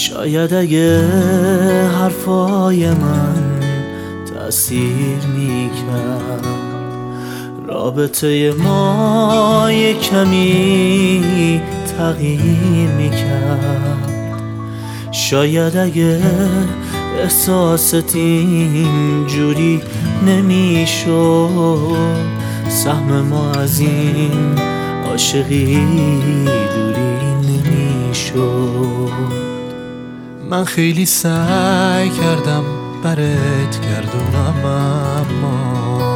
شاید اگه حرفای من تأثیر میکرد، رابطه ما یه کمی تغییر میکرد. شاید اگه احساست اینجوری نمیشد، سهم ما از این عاشقی دوری نمیشد. من خیلی سعی کردم برات گردونم، اما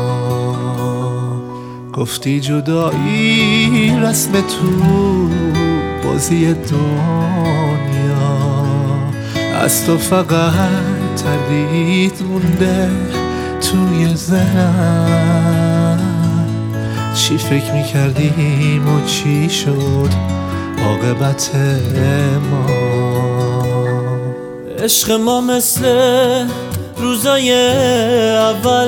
گفتی جدایی رسم تو بازی دنیا. از تو فقط تردید مونده توی ذهنم، چی فکر میکردیم و چی شد عاقبت ما. عشق ما مثل روزای اول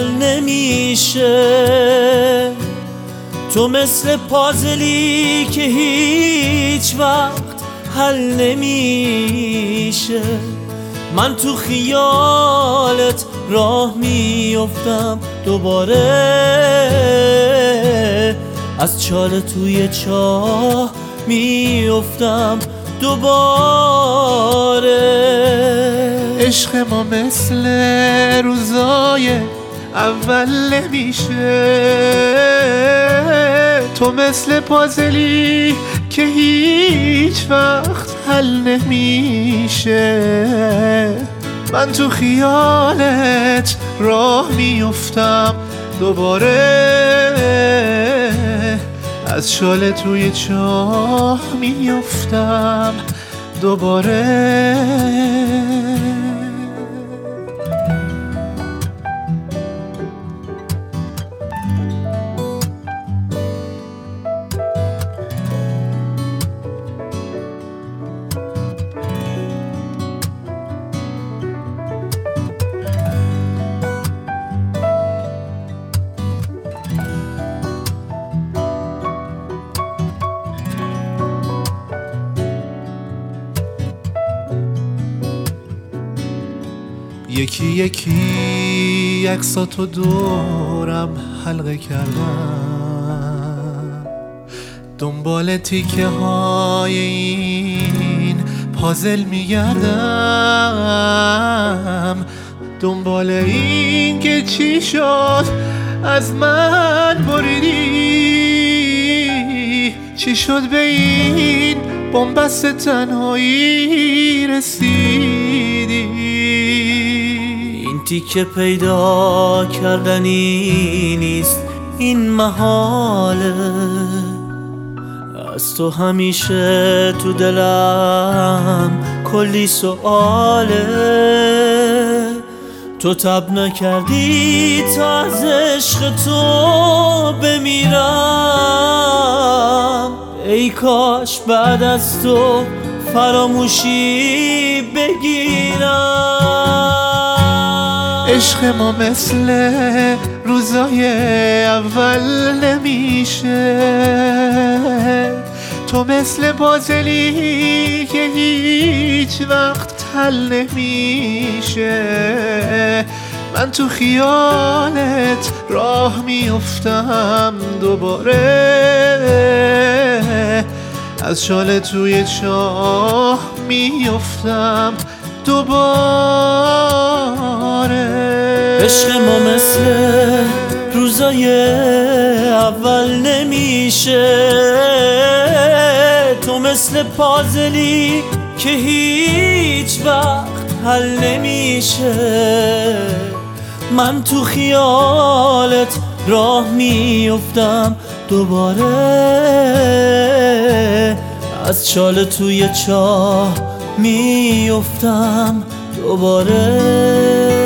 نمیشه، تو مثل پازلی که هیچ وقت حل نمیشه. من تو خیالت راه میافتم دوباره، از چاله توی چاه میافتم دوباره. عشق ما مثل روزای اول نمیشه، تو مثل پازلی که هیچ وقت حل نمیشه. من تو خیالت راه میافتم دوباره، از شاله توی چاه میافتم دوباره. یکی یکی عکساتو دورم حلقه کردم، دنبال تیکه های این پازل میگردم، دنبال این که چی شد از من بریدی، چی شد به این بنبست تنهایی رسیدی. تیکه پیدا کردنی نیست این محاله، از تو همیشه تو دلم کلی سؤاله. تو تب نکردی تا از عشق تو بمیرم، ای کاش بعد از تو فراموشی بگیرم. عشق ما مثل روزای اول نمیشه، تو مثل پازلی که هیچ وقت حل نمیشه. من تو خیالت راه میافتم دوباره، از شاله توی چاه میافتم دوباره. عشق ما مثل روزای اول نمیشه، تو مثل پازلی که هیچ وقت حل نمیشه. من تو خیالت راه میافتم دوباره، از چاله توی چاه میافتم دوباره.